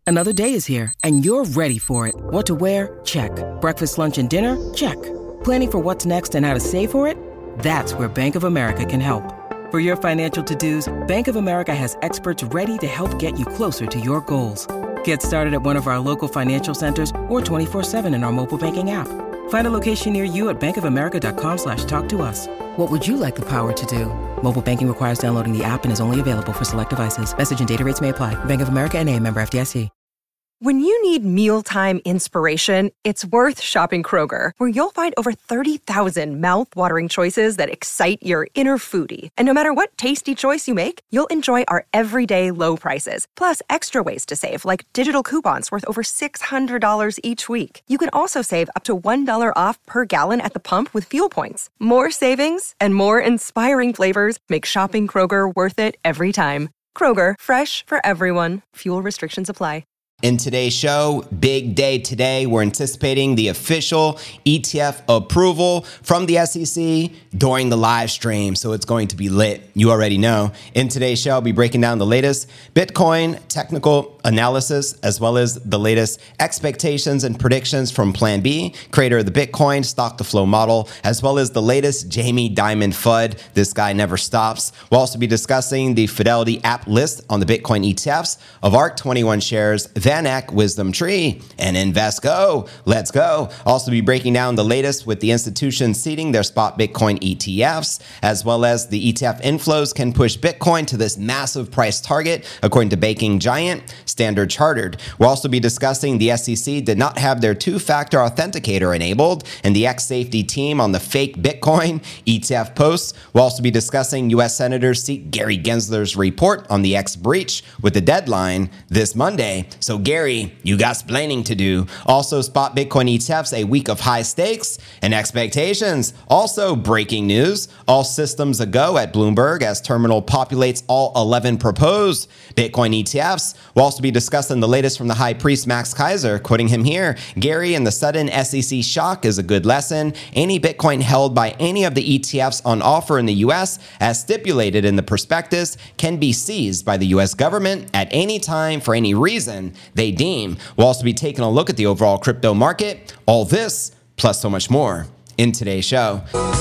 Another day is here, and you're ready for it. What to wear? Check. Breakfast, lunch, and dinner? Check. Planning for what's next and how to save for it? That's where Bank of America can help. For your financial to-dos, Bank of America has experts ready to help get you closer to your goals. Get started at one of our local financial centers or 24/7 in our mobile banking app. Find a location near you at bankofamerica.com/talktous. What would you like the power to do? Mobile banking requires downloading the app and is only available for select devices. Message and data rates may apply. Bank of America N.A., member FDIC. When you need mealtime inspiration, it's worth shopping Kroger, where you'll find over 30,000 mouth-watering choices that excite your inner foodie. And no matter what tasty choice you make, you'll enjoy our everyday low prices, plus extra ways to save, like digital coupons worth over $600 each week. You can also save up to $1 off per gallon at the pump with fuel points. More savings and more inspiring flavors make shopping Kroger worth it every time. Kroger, fresh for everyone. Fuel restrictions apply. In today's show, big day today. We're anticipating the official ETF approval from the SEC during the live stream, so it's going to be lit. You already know. In today's show, I'll be breaking down the latest Bitcoin technical analysis, as well as the latest expectations and predictions from Plan B, creator of the Bitcoin stock-to-flow model, as well as the latest Jamie Dimon FUD. This guy never stops. We'll also be discussing the Fidelity app list on the Bitcoin ETFs of ARK21 shares, VanEck, Wisdom Tree, and Invesco. Let's go. Also be breaking down the latest with the institutions seeding their spot Bitcoin ETFs, as well as the ETF inflows can push Bitcoin to this massive price target, according to banking giant Standard Chartered. We'll also be discussing the SEC did not have their two-factor authenticator enabled, and the X-Safety team on the fake Bitcoin ETF posts. We'll also be discussing U.S. senators seek Gary Gensler's report on the X breach with the deadline this Monday. So Gary, you got splaining to do. Also, spot Bitcoin ETFs, a week of high stakes and expectations. Also, breaking news, all systems a go at Bloomberg as terminal populates all 11 proposed Bitcoin ETFs. We'll also be discussing the latest from the high priest Max Kaiser, quoting him here. Gary, and the sudden SEC shock is a good lesson. Any Bitcoin held by any of the ETFs on offer in the U.S., as stipulated in the prospectus, can be seized by the U.S. government at any time for any reason they deem. We'll also be taking a look at the overall crypto market. All this, plus so much more, in today's show.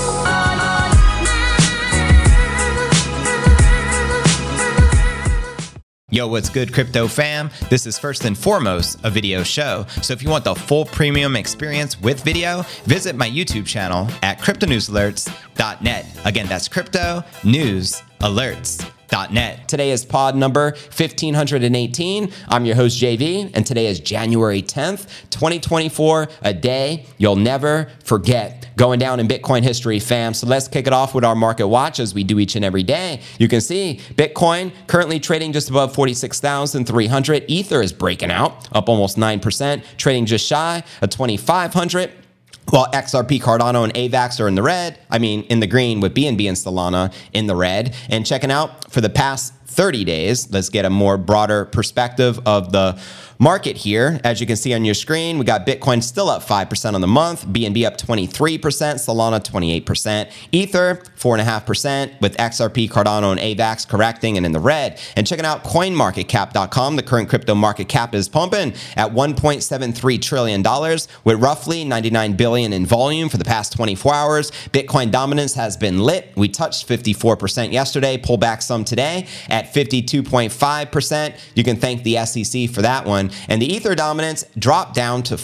Yo, what's good, crypto fam? This is first and foremost a video show. So if you want the full premium experience with video, visit my YouTube channel at cryptonewsalerts.net. Again, that's cryptonewsalerts.net. Today is pod number 1518. I'm your host, JV, and today is January 10th, 2024, a day you'll never forget. Going down in Bitcoin history, fam. So let's kick it off with our market watch as we do each and every day. You can see Bitcoin currently trading just above 46,300. Ether is breaking out, up almost 9%, trading just shy of 2,500. While XRP, Cardano, and AVAX are in the red, in the green, with BNB and Solana in the red. And checking out for the past 30 days, let's get a more broader perspective of the market here. As you can see on your screen, we got Bitcoin still up 5% on the month, BNB up 23%, Solana 28%, Ether 4.5%, with XRP, Cardano, and AVAX correcting and in the red. And checking out CoinMarketCap.com, the current crypto market cap is pumping at $1.73 trillion, with roughly 99 billion in volume for the past 24 hours. Bitcoin dominance has been lit. We touched 54% yesterday, pulled back some today at 52.5%. You can thank the SEC for that one. And the Ether dominance dropped down to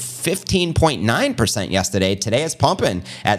15.9% yesterday. Today it's pumping at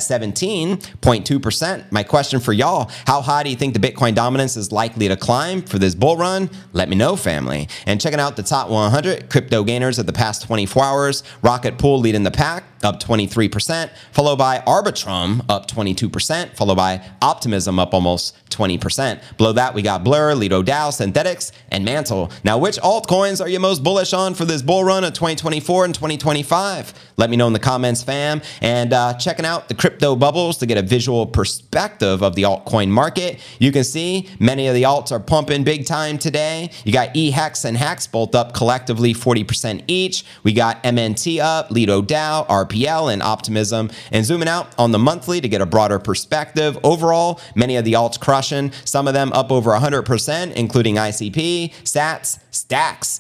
17.2%. My question for y'all, how high do you think the Bitcoin dominance is likely to climb for this bull run? Let me know, family. And checking out the top 100 crypto gainers of the past 24 hours, Rocket Pool leading the pack, up 23%, followed by Arbitrum, up 22%, followed by Optimism, up almost 20%. Below that, we got Blur, Lido DAO, Synthetics, and Mantle. Now, which altcoins are you most bullish on for this bull run of 2024 and 2025? Let me know in the comments, fam. And checking out the crypto bubbles to get a visual perspective of the altcoin market. You can see many of the alts are pumping big time today. You got eHex and Hex both up collectively 40% each. We got MNT up, Lido DAO, RP RPL and optimism. And zooming out on the monthly to get a broader perspective, overall, many of the alts crushing, some of them up over 100%, including ICP, SATS, Stacks,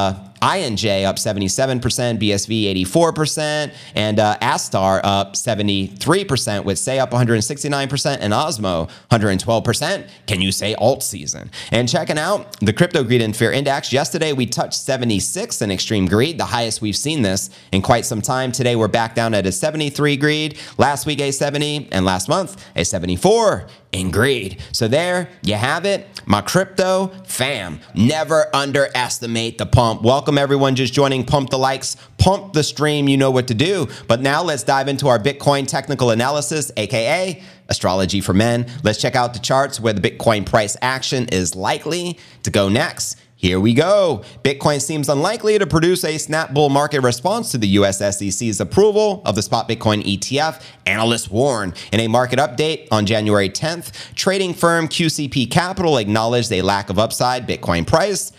INJ up 77%, BSV 84%, and Astar up 73%, with Say up 169% and Osmo 112%. Can you say alt season? And checking out the Crypto Greed and Fear Index, yesterday we touched 76 in extreme greed, the highest we've seen this in quite some time. Today we're back down at a 73 greed, last week a 70, and last month a 74 in greed. So there you have it, my crypto fam. Never underestimate the pump. Welcome everyone just joining. Pump the likes, pump the stream, you know what to do. But now let's dive into our Bitcoin technical analysis, aka astrology for men. Let's check out the charts where the Bitcoin price action is likely to go next. Here we go. Bitcoin seems unlikely to produce a snap bull market response to the US SEC's approval of the spot Bitcoin ETF, analysts warn. In a market update on January 10th, trading firm QCP Capital acknowledged a lack of upside Bitcoin price.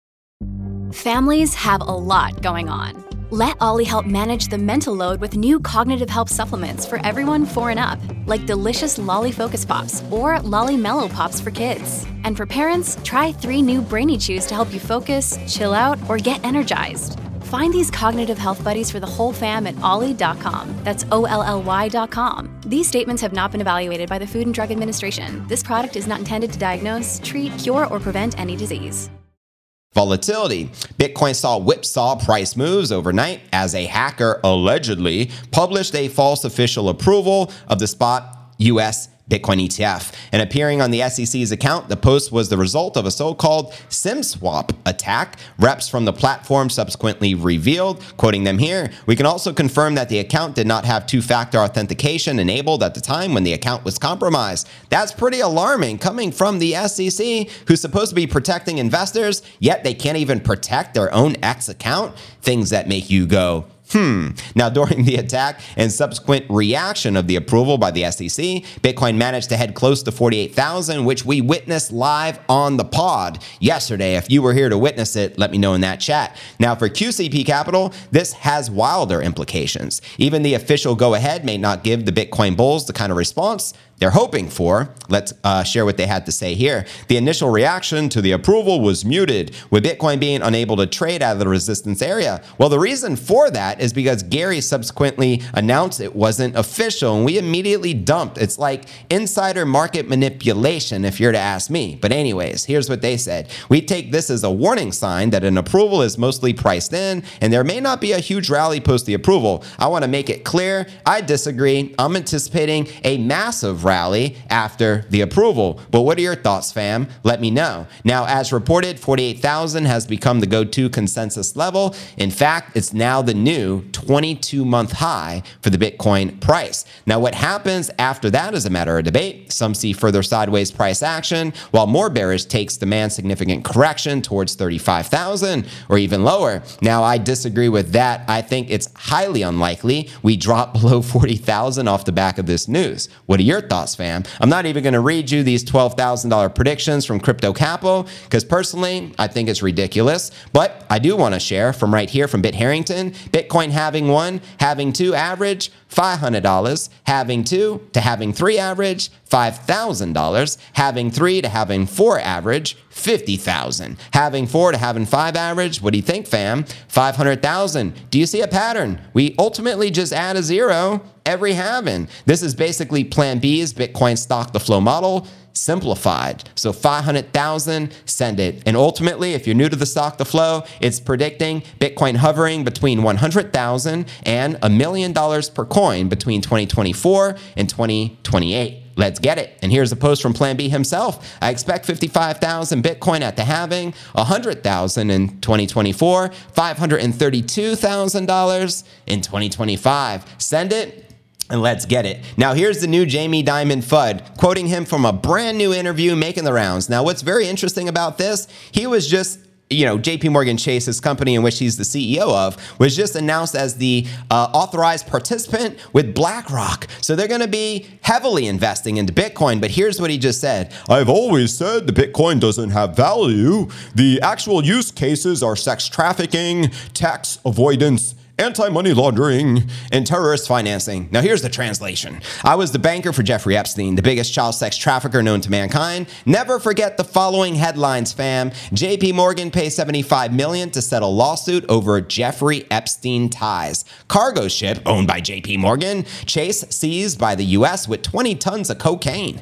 Families have a lot going on. Let Ollie help manage the mental load with new cognitive health supplements for everyone 4 and up, like delicious Lolly Focus Pops or Lolly Mellow Pops for kids. And for parents, try 3 new Brainy Chews to help you focus, chill out, or get energized. Find these cognitive health buddies for the whole fam at ollie.com. That's OLLY.com. These statements have not been evaluated by the Food and Drug Administration. This product is not intended to diagnose, treat, cure, or prevent any disease. Volatility. Bitcoin saw whipsaw price moves overnight as a hacker allegedly published a false official approval of the spot US Bitcoin ETF. And appearing on the SEC's account, the post was the result of a so-called SimSwap attack. Reps from the platform subsequently revealed, quoting them here, "We can also confirm that the account did not have two-factor authentication enabled at the time when the account was compromised." That's pretty alarming coming from the SEC, who's supposed to be protecting investors, yet they can't even protect their own X account. Things that make you go, Now, during the attack and subsequent reaction of the approval by the SEC, Bitcoin managed to head close to 48,000, which we witnessed live on the pod yesterday. If you were here to witness it, let me know in that chat. Now, for QCP Capital, this has wilder implications. Even the official go-ahead may not give the Bitcoin bulls the kind of response they're hoping for. Let's share what they had to say here. The initial reaction to the approval was muted, with Bitcoin being unable to trade out of the resistance area. Well, the reason for that is because Gary subsequently announced it wasn't official, and we immediately dumped. It's like insider market manipulation, if you're to ask me. But anyways, here's what they said. "We take this as a warning sign that an approval is mostly priced in, and there may not be a huge rally post the approval. I want to make it clear, I disagree. I'm anticipating a massive rally after the approval. But what are your thoughts, fam? Let me know." Now, as reported, 48,000 has become the go-to consensus level. In fact, it's now the new 22-month high for the Bitcoin price. Now, what happens after that is a matter of debate. Some see further sideways price action, while more bearish takes demand significant correction towards 35,000 or even lower. Now, I disagree with that. I think it's highly unlikely we drop below 40,000 off the back of this news. What are your thoughts, fam? I'm not even going to read you these $12,000 predictions from Crypto Capo, because personally, I think it's ridiculous. But I do want to share from right here from Bit Harrington, Bitcoin having 1, having 2 average, $500, having 2 to having 3 average, $5,000, having 3 to having 4 average, 50,000, having 4 to having 5 average. What do you think, fam? 500,000. Do you see a pattern? We ultimately just add a 0 every halving. This is basically Plan B's Bitcoin stock to flow model simplified. So 500,000, send it. And ultimately, if you're new to the stock to flow, it's predicting Bitcoin hovering between 100,000 and $1 million per coin between 2024 and 2028. Let's get it. And here's a post from Plan B himself. "I expect 55,000 Bitcoin at the halving, 100,000 in 2024, $532,000 in 2025. Send it. And let's get it." Now, here's the new Jamie Dimon FUD, quoting him from a brand new interview making the rounds. Now, what's very interesting about this, he was just, JP Morgan Chase's company in which he's the CEO of, was just announced as the authorized participant with BlackRock. So they're going to be heavily investing into Bitcoin. But here's what he just said. "I've always said the Bitcoin doesn't have value. The actual use cases are sex trafficking, tax avoidance, anti-money laundering, and terrorist financing. Now here's the translation. I was the banker for Jeffrey Epstein, the biggest child sex trafficker known to mankind. Never forget the following headlines, fam. JP Morgan pays $75 million to settle lawsuit over Jeffrey Epstein ties. Cargo ship owned by JP Morgan. Chase seized by the U.S. with 20 tons of cocaine.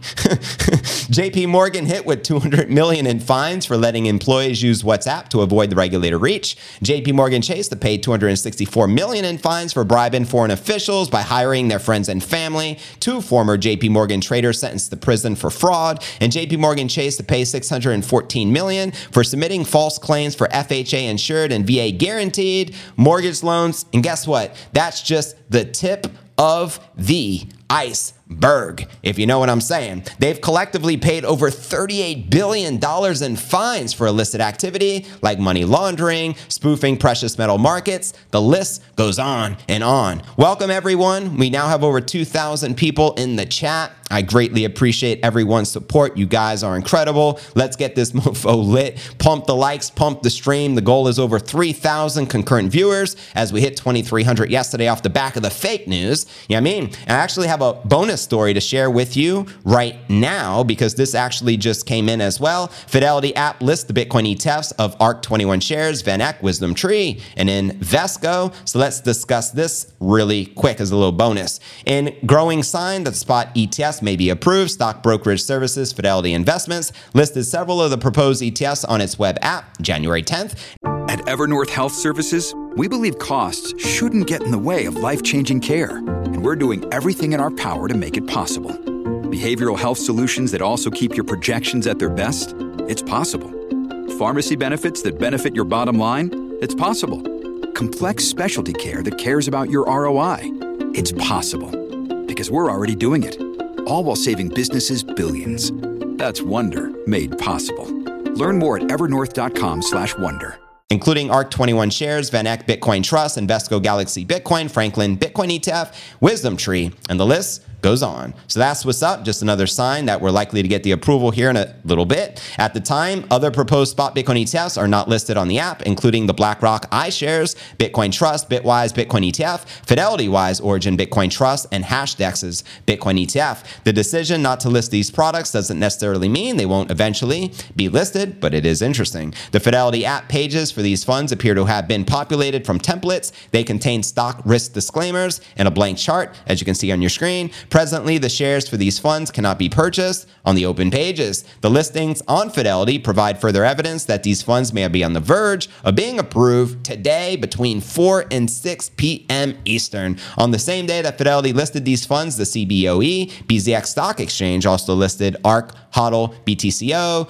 JP Morgan hit with $200 million in fines for letting employees use WhatsApp to avoid the regulator reach. JP Morgan Chase to pay $264 million in fines for bribing foreign officials by hiring their friends and family. 2 former JP Morgan traders sentenced to prison for fraud, and JP Morgan Chase to pay $614 million for submitting false claims for FHA insured and VA guaranteed mortgage loans. And guess what? That's just the tip of the iceberg, if you know what I'm saying. They've collectively paid over $38 billion in fines for illicit activity like money laundering, spoofing precious metal markets. The list goes on and on. Welcome, everyone. We now have over 2,000 people in the chat. I greatly appreciate everyone's support. You guys are incredible. Let's get this mofo lit. Pump the likes, pump the stream. The goal is over 3,000 concurrent viewers as we hit 2,300 yesterday off the back of the fake news. You know what I mean? And I actually have a bonus story to share with you right now because this actually just came in as well. Fidelity app lists the Bitcoin ETFs of ARK21 shares, VanEck, WisdomTree, and Invesco. So let's discuss this really quick as a little bonus. In growing sign that spot ETFs may be approved, stock brokerage services Fidelity Investments listed several of the proposed ETFs on its web app January 10th. At Evernorth Health Services, we believe costs shouldn't get in the way of life-changing care, and we're doing everything in our power to make it possible. Behavioral health solutions that also keep your projections at their best? It's possible. Pharmacy benefits that benefit your bottom line? It's possible. Complex specialty care that cares about your ROI? It's possible. Because we're already doing it. All while saving businesses billions. That's Wonder made possible. Learn more at evernorth.com/wonder. Including ARK21 shares, VanEck Bitcoin Trust, Invesco Galaxy Bitcoin, Franklin Bitcoin ETF, WisdomTree, and the list goes on. So that's what's up. Just another sign that we're likely to get the approval here in a little bit. At the time, other proposed spot Bitcoin ETFs are not listed on the app, including the BlackRock iShares, Bitcoin Trust, Bitwise Bitcoin ETF, Fidelity Wise Origin Bitcoin Trust, and Hashdex's Bitcoin ETF. The decision not to list these products doesn't necessarily mean they won't eventually be listed, but it is interesting. The Fidelity app pages for these funds appear to have been populated from templates. They contain stock risk disclaimers and a blank chart, as you can see on your screen. Presently, the shares for these funds cannot be purchased on the open pages. The listings on Fidelity provide further evidence that these funds may be on the verge of being approved today between 4 and 6 p.m. Eastern. On the same day that Fidelity listed these funds, the CBOE, BZX Stock Exchange also listed ARK, HODL, BTCO,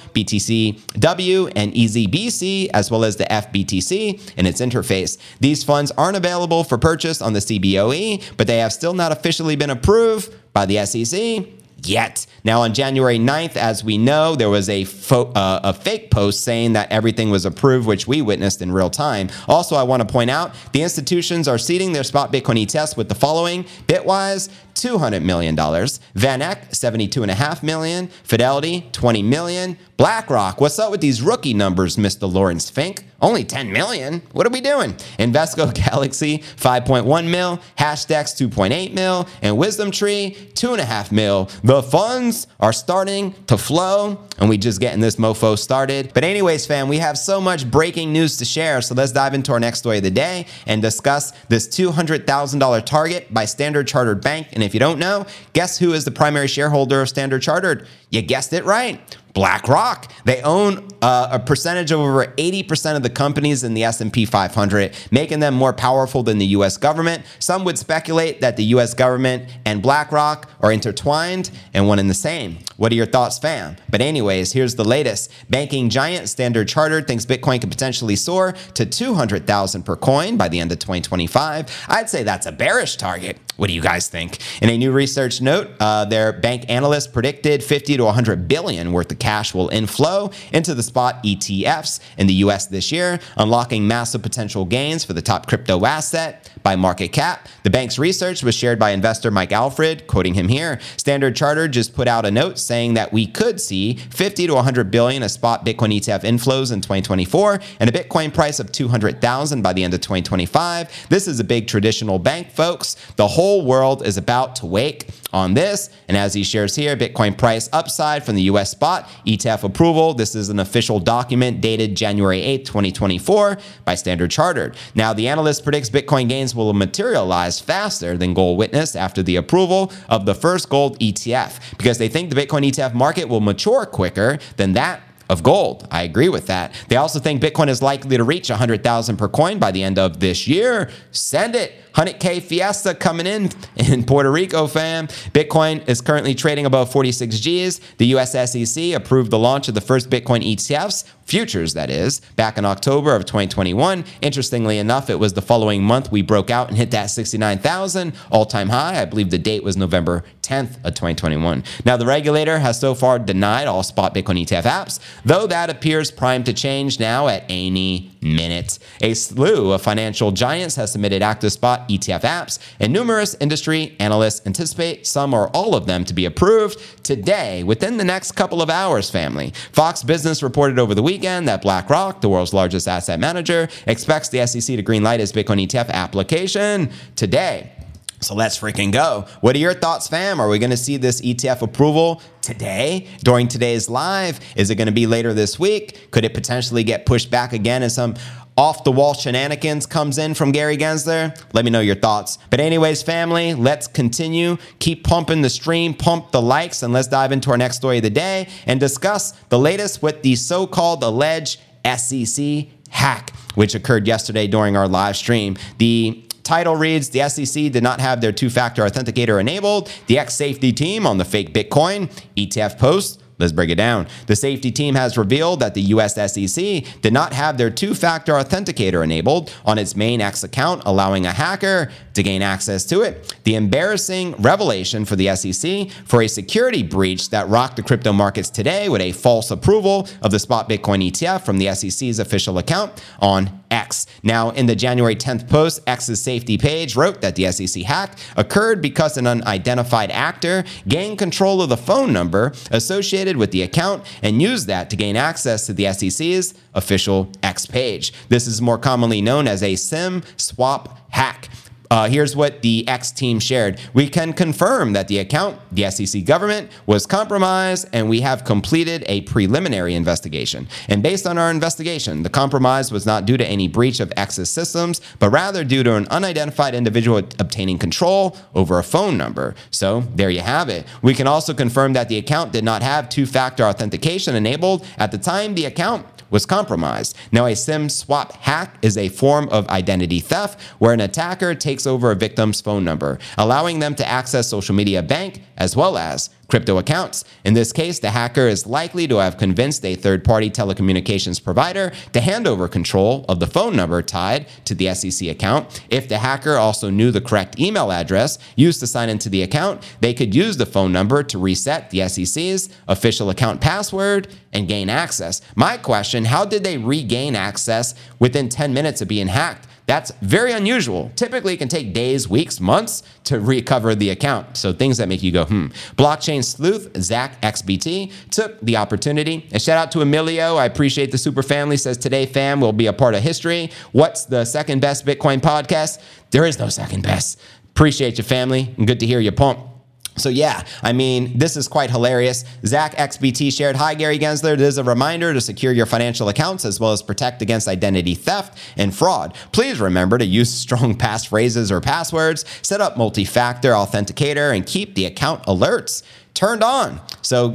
BTCW, and EZBC, as well as the FBTC in its interface. These funds aren't available for purchase on the CBOE, but they have still not officially been approved by the SEC yet. Now, on January 9th, as we know, there was a fake post saying that everything was approved, which we witnessed in real time. Also, I want to point out, the institutions are seeding their spot Bitcoin ETFs with the following: Bitwise, $200 million, VanEck, $72.5 million, Fidelity, $20 million, BlackRock. What's up with these rookie numbers, Mr. Lawrence Fink? Only $10 million? What are we doing? Invesco Galaxy, $5.1 mil, Hashdex, $2.8 mil, and WisdomTree, $2.5 mil. The funds are starting to flow, and we just getting this mofo started. But anyways, fam, we have so much breaking news to share, so let's dive into our next story of the day and discuss this $200,000 target by Standard Chartered Bank. And if you don't know, guess who is the primary shareholder of Standard Chartered? You guessed it right. BlackRock. They own a percentage of over 80% of the companies in the S&P 500, making them more powerful than the U.S. government. Some would speculate that the U.S. government and BlackRock are intertwined and one and the same. What are your thoughts, fam? But anyways, here's the latest. Banking giant Standard Chartered thinks Bitcoin could potentially soar to $200,000 per coin by the end of 2025. I'd say that's a bearish target. What do you guys think? In a new research note, their bank analysts predicted 50 to 100 billion worth of cash will inflow into the spot ETFs in the US this year, unlocking massive potential gains for the top crypto asset by market cap. The bank's research was shared by investor Mike Alfred, quoting him here. Standard Chartered just put out a note saying that we could see 50 to 100 billion of spot Bitcoin ETF inflows in 2024 and a Bitcoin price of 200,000 by the end of 2025. This is a big traditional bank, folks. The whole world is about to wake on this. And as he shares here, Bitcoin price upside from the US spot ETF approval. This is an official document dated January 8th, 2024 by Standard Chartered. Now, the analyst predicts Bitcoin gains will materialize faster than gold witnessed after the approval of the first gold ETF because they think the Bitcoin ETF market will mature quicker than that of gold. I agree with that. They also think Bitcoin is likely to reach 100,000 per coin by the end of this year. Send it. 100K Fiesta coming in Puerto Rico, fam. Bitcoin is currently trading above 46 Gs. The US SEC approved the launch of the first Bitcoin ETFs, futures that is, back in October of 2021. Interestingly enough, it was the following month we broke out and hit that 69,000 all-time high. I believe the date was November 10th of 2021. Now, the regulator has so far denied all spot Bitcoin ETF apps, though that appears primed to change now at any minute. A slew of financial giants has submitted active spot ETF apps, and numerous industry analysts anticipate some or all of them to be approved today within the next couple of hours, family. Fox Business reported over the weekend that BlackRock, the world's largest asset manager, expects the SEC to greenlight its Bitcoin ETF application today. So let's freaking go. What are your thoughts, fam? Are we going to see this ETF approval today, during today's live? Is it going to be later this week? Could it potentially get pushed back again as some off-the-wall shenanigans comes in from Gary Gensler? Let me know your thoughts. But anyways, family, let's continue. Keep pumping the stream, pump the likes, and let's dive into our next story of the day and discuss the latest with the so-called alleged SEC hack, which occurred yesterday during our live stream. The title reads, the SEC did not have their two-factor authenticator enabled. The ex-safety team on the fake Bitcoin ETF post. Let's break it down. The safety team has revealed that the US SEC did not have their two-factor authenticator enabled on its main X account, allowing a hacker to gain access to it. The embarrassing revelation for the SEC for a security breach that rocked the crypto markets today with a false approval of the spot Bitcoin ETF from the SEC's official account on X. Now, in the January 10th post, X's safety page wrote that the SEC hack occurred because an unidentified actor gained control of the phone number associated with the account and used that to gain access to the SEC's official X page. This is more commonly known as a SIM swap hack. Here's what the X team shared. We can confirm that the account, the SEC government, was compromised, and we have completed a preliminary investigation. And based on our investigation, the compromise was not due to any breach of X's systems, but rather due to an unidentified individual obtaining control over a phone number. So there you have it. We can also confirm that the account did not have two-factor authentication enabled at the time the account was compromised. Now, a SIM swap hack is a form of identity theft where an attacker takes over a victim's phone number, allowing them to access social media, bank, as well as crypto accounts. In this case, the hacker is likely to have convinced a third-party telecommunications provider to hand over control of the phone number tied to the SEC account. If the hacker also knew the correct email address used to sign into the account, they could use the phone number to reset the SEC's official account password and gain access. My question, how did they regain access within 10 minutes of being hacked? That's very unusual. Typically, it can take days, weeks, months to recover the account. So things that make you go, Blockchain sleuth Zach XBT took the opportunity. And shout out to Emilio. I appreciate the super family. Says, today, fam, will be a part of history. What's the second best Bitcoin podcast? There is no second best. Appreciate you, family. And good to hear you pump. So yeah, I mean, this is quite hilarious. Zach XBT shared, hi, Gary Gensler. This is a reminder to secure your financial accounts as well as protect against identity theft and fraud. Please remember to use strong passphrases or passwords, set up multi-factor authenticator, and keep the account alerts turned on. So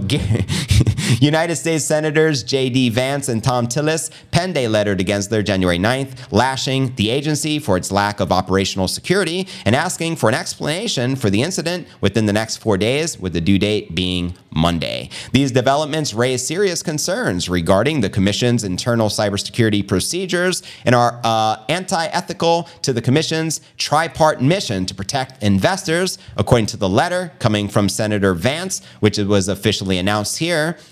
United States Senators J.D. Vance and Thom Tillis penned a letter to Gensler January 9th, lashing the agency for its lack of operational security and asking for an explanation for the incident within the next 4 days, with the due date being Monday. These developments raise serious concerns regarding the Commission's internal cybersecurity procedures and are anti-ethical to the Commission's tripart mission to protect investors, according to the letter coming from Senator Vance, which was officially announced here.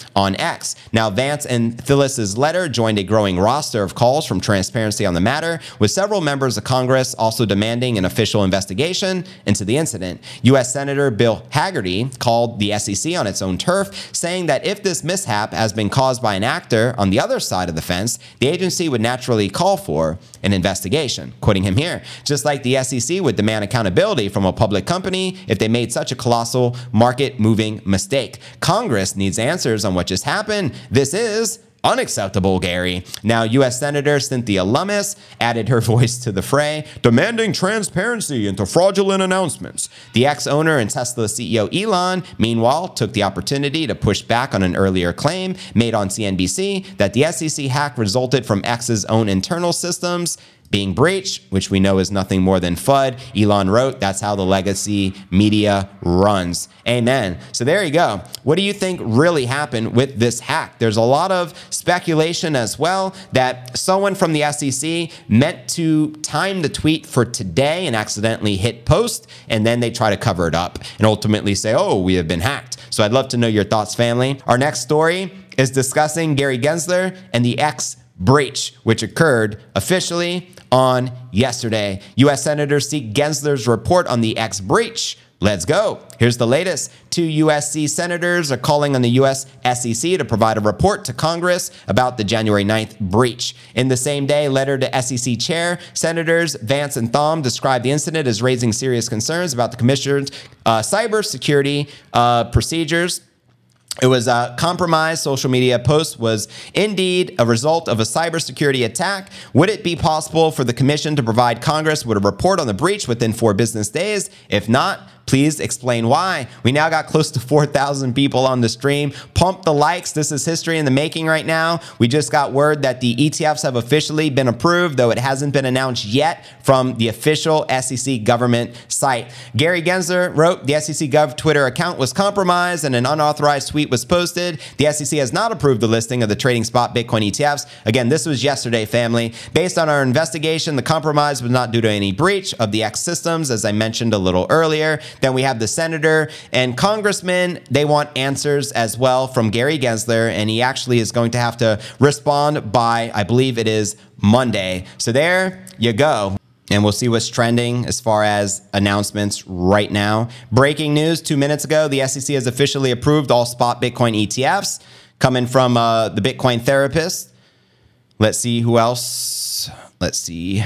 on X. Now, Vance and Phyllis's letter joined a growing roster of calls from Transparency on the matter, with several members of Congress also demanding an official investigation into the incident. U.S. Senator Bill Hagerty called the SEC on its own turf, saying that if this mishap has been caused by an actor on the other side of the fence, the agency would naturally call for an investigation. Quoting him here, just like the SEC would demand accountability from a public company if they made such a colossal market-moving mistake. Congress needs answers on what just happened. This is unacceptable, Gary. Now, U.S. Senator Cynthia Lummis added her voice to the fray, demanding transparency into fraudulent announcements. The ex-owner and Tesla CEO Elon, meanwhile, took the opportunity to push back on an earlier claim made on CNBC that the SEC hack resulted from X's own internal systems being breached, which we know is nothing more than FUD. Elon wrote, that's how the legacy media runs. Amen. So there you go. What do you think really happened with this hack? There's a lot of speculation as well that someone from the SEC meant to time the tweet for today and accidentally hit post, and then they try to cover it up and ultimately say, oh, we have been hacked. So I'd love to know your thoughts, family. Our next story is discussing Gary Gensler and the X breach, which occurred officially on yesterday. U.S. senators seek Gensler's report on the X breach. Let's go. Here's the latest. 2 USC senators are calling on the U.S. SEC to provide a report to Congress about the January 9th breach. In the same day, letter to SEC chair, Senators Vance and Thom described the incident as raising serious concerns about the commissioner's cybersecurity procedures. It was a compromised social media post was indeed a result of a cybersecurity attack. Would it be possible for the commission to provide Congress with a report on the breach within 4 business days? If not, please explain why. We now got close to 4,000 people on the stream. Pump the likes. This is history in the making right now. We just got word that the ETFs have officially been approved, though it hasn't been announced yet from the official SEC government site. Gary Gensler wrote, the SEC Gov Twitter account was compromised and an unauthorized tweet was posted. The SEC has not approved the listing of the trading spot Bitcoin ETFs. Again, this was yesterday, family. Based on our investigation, the compromise was not due to any breach of the X systems, as I mentioned a little earlier. Then we have the senator and congressman. They want answers as well from Gary Gensler, and he actually is going to have to respond by, I believe it is Monday. So there you go. And we'll see what's trending as far as announcements right now. Breaking news 2 minutes ago, the SEC has officially approved all spot Bitcoin ETFs coming from the Bitcoin Therapist. Let's see who else. Let's see.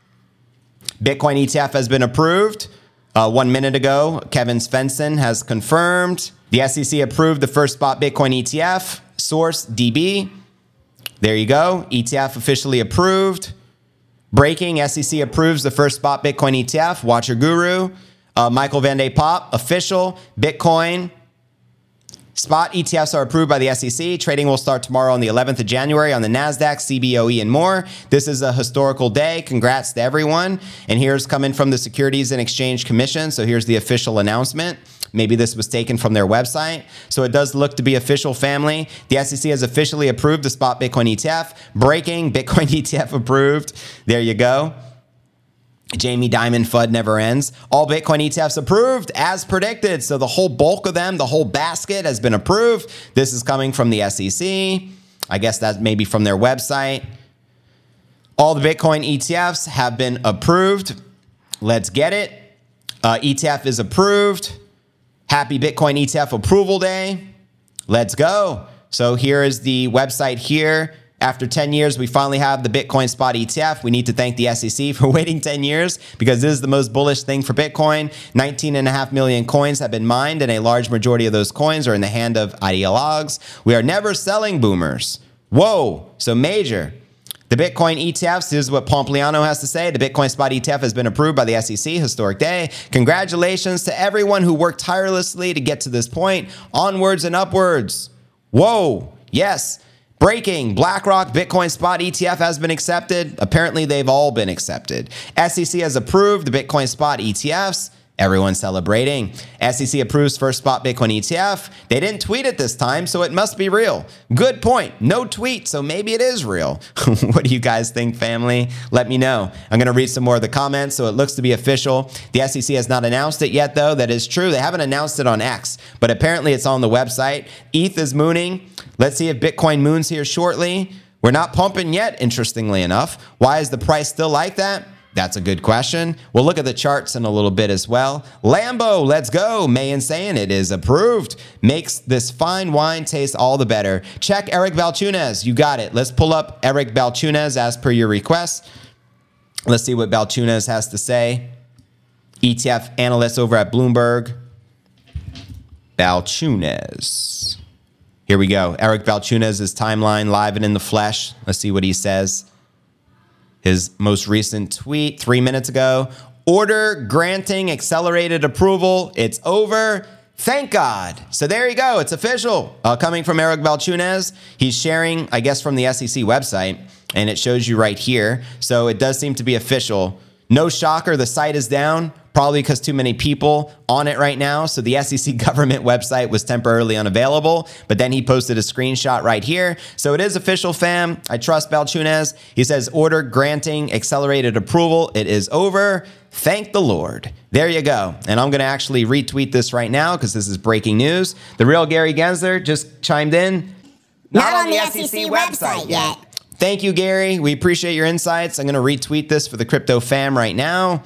Bitcoin ETF has been approved. 1 minute ago, Kevin Svensson has confirmed. The SEC approved the first spot Bitcoin ETF, Source DB. There you go. ETF officially approved. Breaking, SEC approves the first spot Bitcoin ETF, Watcher Guru. Michael Van de Poppe, official. Bitcoin spot ETFs are approved by the SEC. Trading will start tomorrow on the 11th of January on the NASDAQ, CBOE, and more. This is a historical day. Congrats to everyone. And here's coming from the Securities and Exchange Commission. So here's the official announcement. Maybe this was taken from their website. So it does look to be official, family. The SEC has officially approved the spot Bitcoin ETF. Breaking, Bitcoin ETF approved. There you go. Jamie Dimon FUD never ends. All Bitcoin ETFs approved as predicted. So the whole bulk of them, the whole basket has been approved. This is coming from the SEC. I guess that's maybe from their website. All the Bitcoin ETFs have been approved. Let's get it. ETF is approved. Happy Bitcoin ETF approval day. Let's go. So here is the website here. After 10 years, we finally have the Bitcoin spot ETF. We need to thank the SEC for waiting 10 years because this is the most bullish thing for Bitcoin. 19.5 million coins have been mined, and a large majority of those coins are in the hand of ideologues. We are never selling boomers. Whoa, so major. The Bitcoin ETFs, this is what Pompliano has to say. The Bitcoin spot ETF has been approved by the SEC. Historic day. Congratulations to everyone who worked tirelessly to get to this point. Onwards and upwards. Whoa, yes. Breaking, BlackRock Bitcoin spot ETF has been accepted. Apparently, they've all been accepted. SEC has approved the Bitcoin spot ETFs. Everyone's celebrating. SEC approves first spot Bitcoin ETF. They didn't tweet it this time, so it must be real. Good point. No tweet, so maybe it is real. What do you guys think, family? Let me know. I'm going to read some more of the comments, so it looks to be official. The SEC has not announced it yet, though. That is true. They haven't announced it on X, but apparently it's on the website. ETH is mooning. Let's see if Bitcoin moons here shortly. We're not pumping yet, interestingly enough. Why is the price still like that? That's a good question. We'll look at the charts in a little bit as well. Lambo, let's go. Mayan saying it is approved. Makes this fine wine taste all the better. Check Eric Balchunas. You got it. Let's pull up Eric Balchunas as per your request. Let's see what Balchunas has to say. ETF analyst over at Bloomberg. Balchunas. Here we go. Eric Balchunas' timeline live and in the flesh. Let's see what he says. His most recent tweet 3 minutes ago. Order granting accelerated approval. It's over. Thank God. So there you go. It's official. Coming from Eric Balchunas. He's sharing, I guess, from the SEC website. And it shows you right here. So it does seem to be official. No shocker. The site is down. Probably because too many people on it right now. So the SEC government website was temporarily unavailable, but then he posted a screenshot right here. So it is official, fam. I trust Balchunas. He says, order granting accelerated approval. It is over. Thank the Lord. There you go. And I'm going to actually retweet this right now because this is breaking news. The real Gary Gensler just chimed in. Not on the SEC website yet. Thank you, Gary. We appreciate your insights. I'm going to retweet this for the crypto fam right now.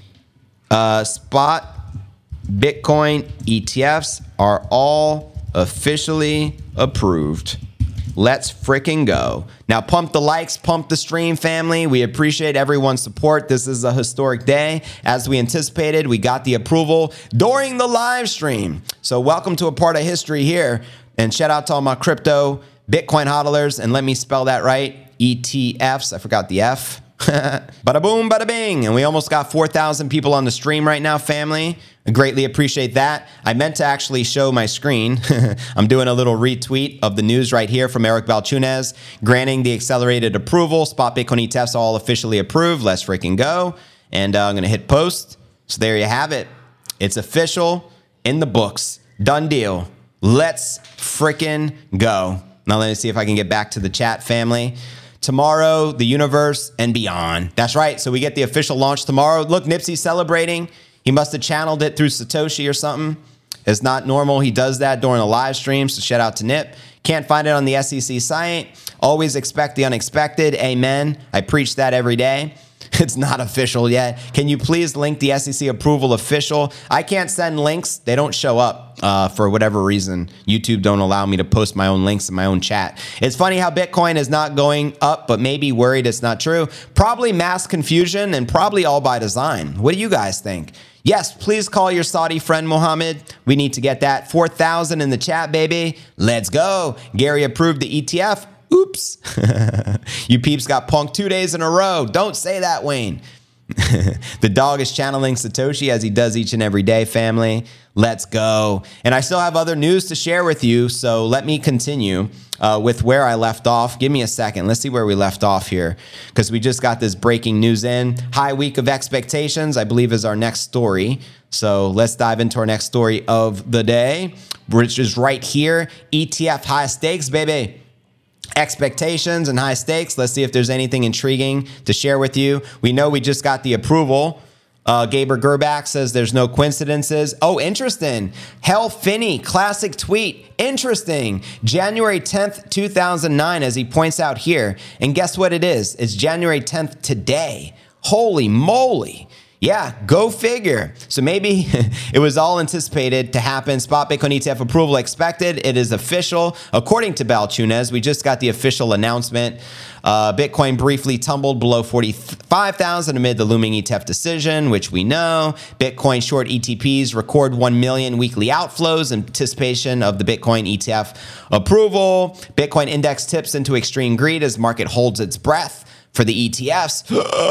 Spot Bitcoin ETFs are all officially approved. Let's freaking go. Now pump the likes, pump the stream, family. We appreciate everyone's support. This is a historic day. As we anticipated, we got the approval during the live stream. So welcome to a part of history here. And shout out to all my crypto Bitcoin hodlers. And let me spell that right. ETFs. I forgot the F. Bada boom, bada bing. And we almost got 4,000 people on the stream right now, family. I greatly appreciate that. I meant to actually show my screen. I'm doing a little retweet of the news right here from Eric Balchunas, granting the accelerated approval. Spot Bitcoin ETFs all officially approved. Let's freaking go. And I'm going to hit post. So there you have it. It's official, in the books. Done deal. Let's freaking go. Now let me see if I can get back to the chat, family. Tomorrow, the universe and beyond. That's right. So we get the official launch tomorrow. Look, Nipsey's celebrating. He must have channeled it through Satoshi or something. It's not normal. He does that during a live stream. So shout out to Nip. Can't find it on the SEC site. Always expect the unexpected. Amen. I preach that every day. It's not official yet. Can you please link the SEC approval official? I can't send links. They don't show up for whatever reason. YouTube don't allow me to post my own links in my own chat. It's funny how Bitcoin is not going up, but maybe worried it's not true. Probably mass confusion and probably all by design. What do you guys think? Yes, please call your Saudi friend, Mohammed. We need to get that 4,000 in the chat, baby. Let's go. Gary approved the ETF. Oops. You peeps got punked 2 days in a row. Don't say that, Wayne. The dog is channeling Satoshi as he does each and every day, family. Let's go. And I still have other news to share with you, so let me continue with where I left off. Give me a second. Let's see where we left off here, because we just got this breaking news in. High week of expectations, I believe, is our next story. So let's dive into our next story of the day, which is right here. ETF high stakes, baby. Expectations and high stakes. Let's see if there's anything intriguing to share with you. We know we just got the approval. Gaber Gerback says there's no coincidences. Oh, interesting. Hell Finney, classic tweet. Interesting. January 10th, 2009, as he points out here. And guess what it is? It's January 10th today. Holy moly. Yeah, go figure. So maybe it was all anticipated to happen. Spot Bitcoin ETF approval expected. It is official. According to Balchunas, we just got the official announcement. Bitcoin briefly tumbled below 45,000 amid the looming ETF decision, which we know. Bitcoin short ETPs record 1 million weekly outflows in anticipation of the Bitcoin ETF approval. Bitcoin index tips into extreme greed as market holds its breath for the ETFs.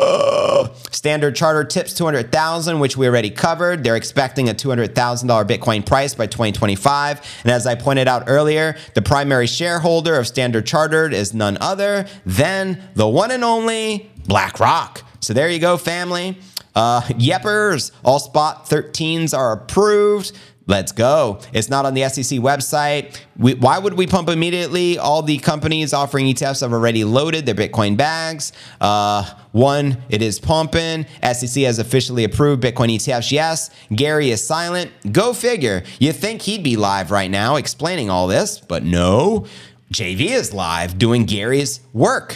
Standard Chartered tips 200,000, which we already covered. They're expecting a $200,000 Bitcoin price by 2025. And as I pointed out earlier, the primary shareholder of Standard Chartered is none other than the one and only BlackRock. So there you go, family. Yepers, all spot 13s are approved. Let's go. It's not on the SEC website. Why would we pump immediately? All the companies offering ETFs have already loaded their Bitcoin bags. It is pumping. SEC has officially approved Bitcoin ETFs. Yes. Gary is silent. Go figure. You think he'd be live right now explaining all this, but no. JV is live doing Gary's work.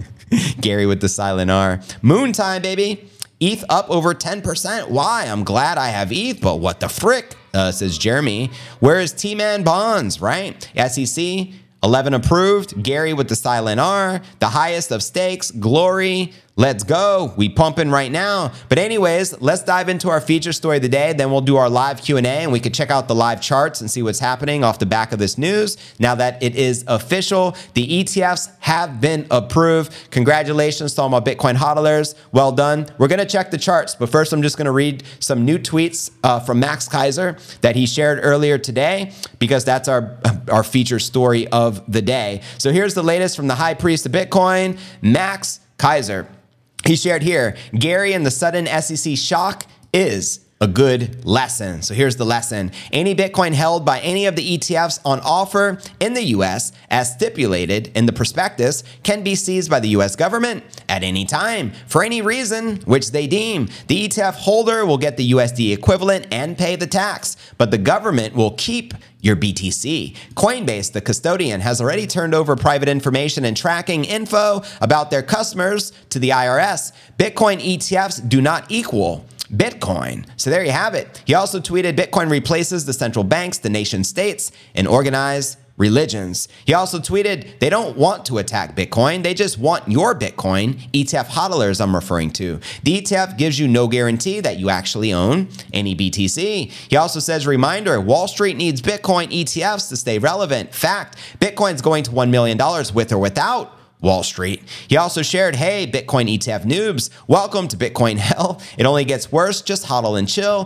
Gary with the silent R. Moon time, baby. ETH up over 10%. Why? I'm glad I have ETH, but what the frick? Says Jeremy. Where is T-Man Bonds, right? SEC, 11 approved. Gary with the silent R. The highest of stakes. Glory. Let's go. We pumping right now. But anyways, let's dive into our feature story of the day. Then we'll do our live Q&A and we can check out the live charts and see what's happening off the back of this news. Now that it is official, the ETFs have been approved. Congratulations to all my Bitcoin hodlers. Well done. We're going to check the charts, but first I'm just going to read some new tweets from Max Keiser that he shared earlier today because that's our feature story of the day. So here's the latest from the high priest of Bitcoin, Max Keiser. He shared here, Gary and the sudden SEC shock is a good lesson. So here's the lesson. Any Bitcoin held by any of the ETFs on offer in the US as stipulated in the prospectus can be seized by the US government at any time for any reason which they deem. The ETF holder will get the USD equivalent and pay the tax, but the government will keep your BTC. Coinbase, the custodian, has already turned over private information and tracking info about their customers to the IRS. Bitcoin ETFs do not equal Bitcoin. So there you have it. He also tweeted, Bitcoin replaces the central banks, the nation states, and organized religions. He also tweeted, they don't want to attack Bitcoin. They just want your Bitcoin. ETF hodlers I'm referring to. The ETF gives you no guarantee that you actually own any BTC. He also says, reminder, Wall Street needs Bitcoin ETFs to stay relevant. Fact, Bitcoin's going to $1 million with or without Wall Street. He also shared, hey, Bitcoin ETF noobs, welcome to Bitcoin hell. It only gets worse. Just hodl and chill.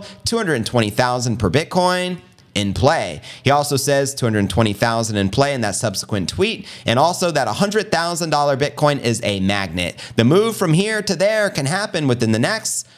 220,000 per Bitcoin in play. He also says 220,000 in play in that subsequent tweet, and also that $100,000 Bitcoin is a magnet. The move from here to there can happen within the next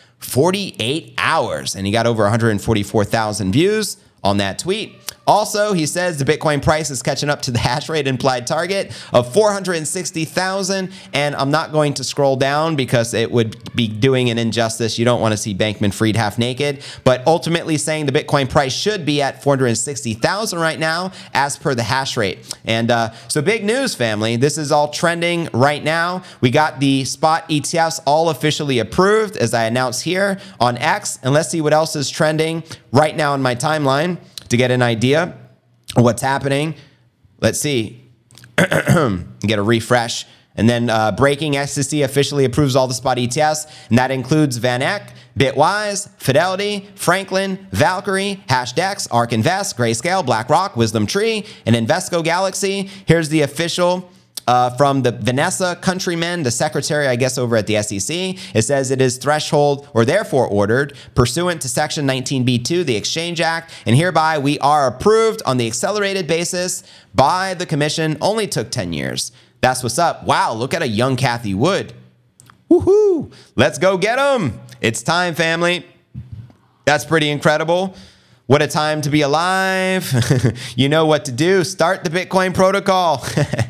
48 hours. And he got over 144,000 views on that tweet. Also, he says the Bitcoin price is catching up to the hash rate implied target of 460,000. And I'm not going to scroll down because it would be doing an injustice. You don't want to see Bankman-Fried half naked. But ultimately saying the Bitcoin price should be at 460,000 right now as per the hash rate. And so big news, family. This is all trending right now. We got the spot ETFs all officially approved, as I announced here on X. And let's see what else is trending right now in my timeline to get an idea of what's happening. Let's see. Get a refresh. And then breaking, SEC officially approves all the spot ETFs, and that includes VanEck, Bitwise, Fidelity, Franklin, Valkyrie, Hashdex, ARK Invest, Grayscale, BlackRock, WisdomTree, and Invesco Galaxy. Here's the official from the Vanessa Countryman, the secretary, I guess, over at the SEC. It says it is threshold or therefore ordered pursuant to Section 19B2, the Exchange Act, and hereby we are approved on the accelerated basis by the commission. Only took 10 years. That's what's up. Wow, look at a young Kathy Wood. Woohoo! Let's go get them. It's time, family. That's pretty incredible. What a time to be alive. You know what to do. Start the Bitcoin protocol.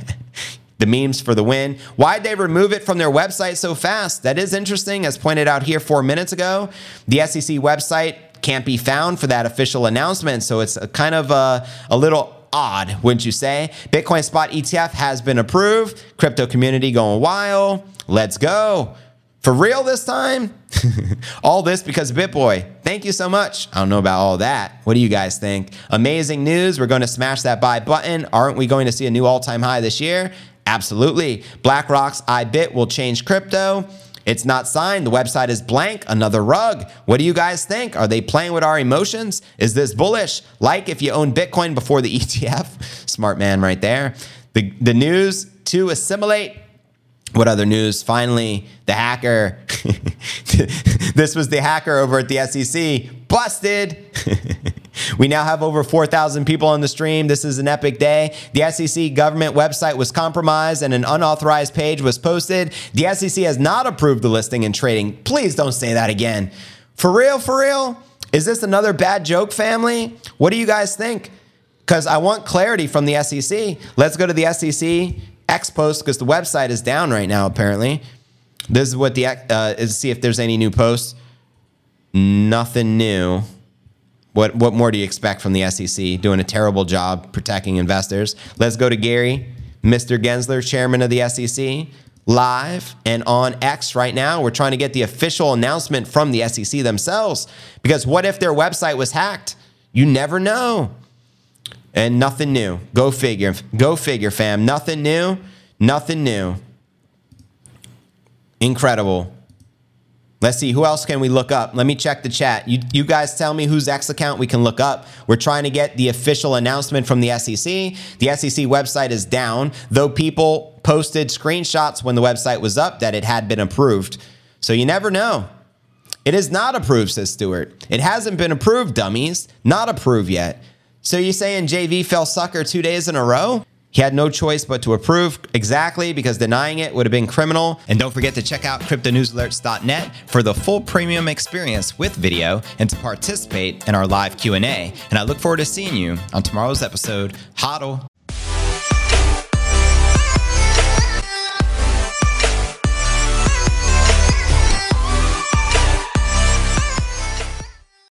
The memes for the win. Why'd they remove it from their website so fast? That is interesting, as pointed out here 4 minutes ago. The SEC website can't be found for that official announcement, so it's kind of a little odd, wouldn't you say? Bitcoin spot ETF has been approved. Crypto community going wild. Let's go. For real this time? All this because of BitBoy. Thank you so much. I don't know about all that. What do you guys think? Amazing news. We're going to smash that buy button. Aren't we going to see a new all-time high this year? Absolutely. BlackRock's iBit will change crypto. It's not signed. The website is blank. Another rug. What do you guys think? Are they playing with our emotions? Is this bullish? Like if you own Bitcoin before the ETF. Smart man right there. The news to assimilate. What other news? Finally, the hacker. This was the hacker over at the SEC. Busted. We now have over 4,000 people on the stream. This is an epic day. The SEC government website was compromised and an unauthorized page was posted. The SEC has not approved the listing and trading. Please don't say that again. For real, for real? Is this another bad joke, family? What do you guys think? Because I want clarity from the SEC. Let's go to the SEC X post because the website is down right now, apparently. This is what is see if there's any new posts. Nothing new. What more do you expect from the SEC? Doing a terrible job protecting investors. Let's go to Gary, Mr. Gensler, chairman of the SEC, live and on X right now. We're trying to get the official announcement from the SEC themselves because what if their website was hacked? You never know. And nothing new. Go figure. Go figure, fam. Nothing new. Nothing new. Incredible. Let's see. Who else can we look up? Let me check the chat. You guys tell me whose X account we can look up. We're trying to get the official announcement from the SEC. The SEC website is down, though people posted screenshots when the website was up that it had been approved. So you never know. It is not approved, says Stewart. It hasn't been approved, dummies. Not approved yet. So you saying JV fell sucker 2 days in a row? He had no choice but to approve exactly because denying it would have been criminal. And don't forget to check out cryptonewsalerts.net for the full premium experience with video and to participate in our live Q&A. And I look forward to seeing you on tomorrow's episode. HODL.